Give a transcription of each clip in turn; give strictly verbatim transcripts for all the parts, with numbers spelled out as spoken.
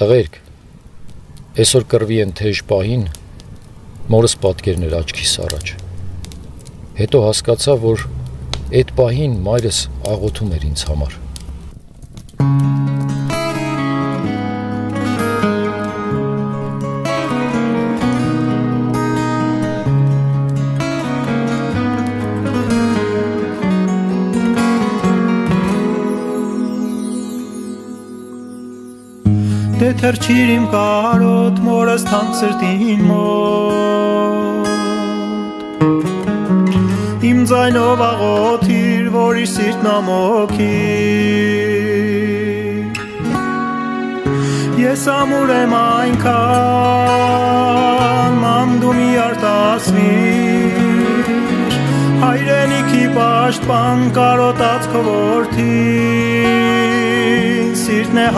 Տղերք, այսօր կռվի են թեժ պահին, մորս պատկերն էր աչքիս առաջ։ Հետո հասկացա, որ այդ պահին մայրս աղոթում էր ինձ համար։ Դե թրջիր իմ կարոտ մորս թանկ սրտին մոտ Իմ ձայնով աղոթիր, որ իր սիրտն ամոքի Ես ամուր եմ այնքան, ման դու մի արտասվիր Հայրենիքի պաշտպան կարոտած քո որդին Սիրտն է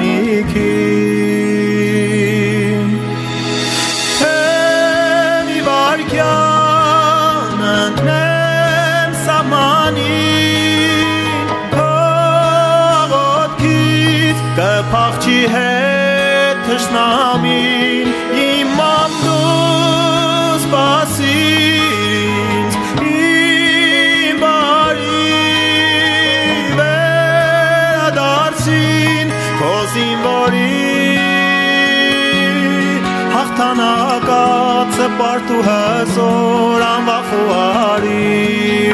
հայրենիքին Թե մի վարկյան ընկնեմ սահմանին Քո աղոթքից կփախչի հետ թշնամին Իմ ամդու սպասիր ինձ Իմ բարի վերադարձին Քո զինվորի հաղթանակացը պարտ ու հզոր անվախ ու արի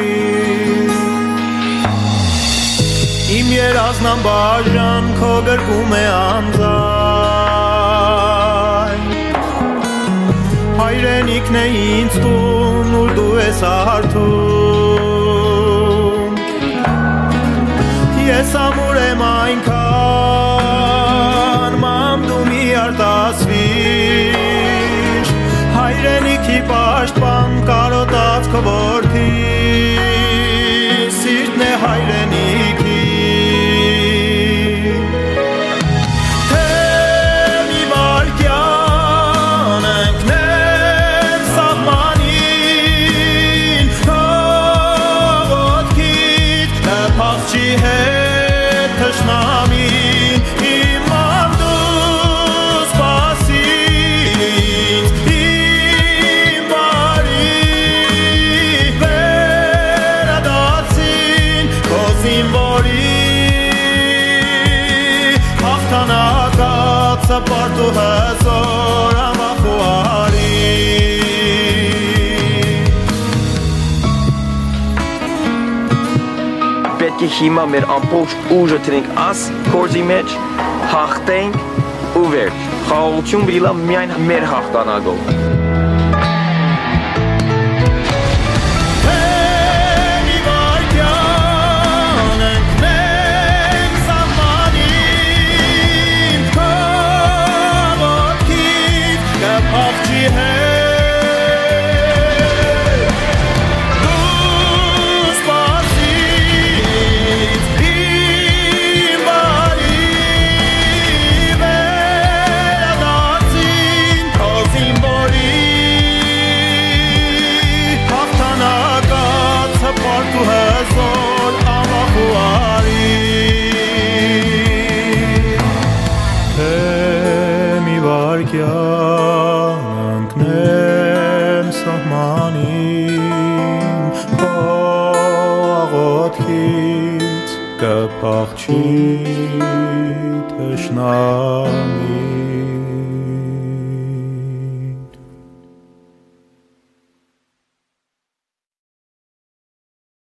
Իմ երազնան բաժան քո գրկում է անձայն Հայրենիքն է ինձ տուն ուր դու ես արդում Ես ամուր եմ այնքան մամ դու մի արտասվիր Հայրենիքի պաշտպան կարոտած քո որդի Սիրտն է հայրենիքի Թե մի վարկյան ընկնեմ սահմանին Քո ոտքից կփախչի հետ թշնամին Իմ ամդու սպասից Իմ բարի վերադարձին Քո զինվորի հաղթանակացը պարտ ու հզոր անվախ ու արի Պետք է հիմա մեր ամբողջ ուժը տնենք աս գործի մեջ, հաղթենք ու վերջ։ Խաղաղություն պիտի լա միայն մեր հաղթանակով։ Ընկնեմ սահմանին Քո աղոթքից կփախչի թշնամին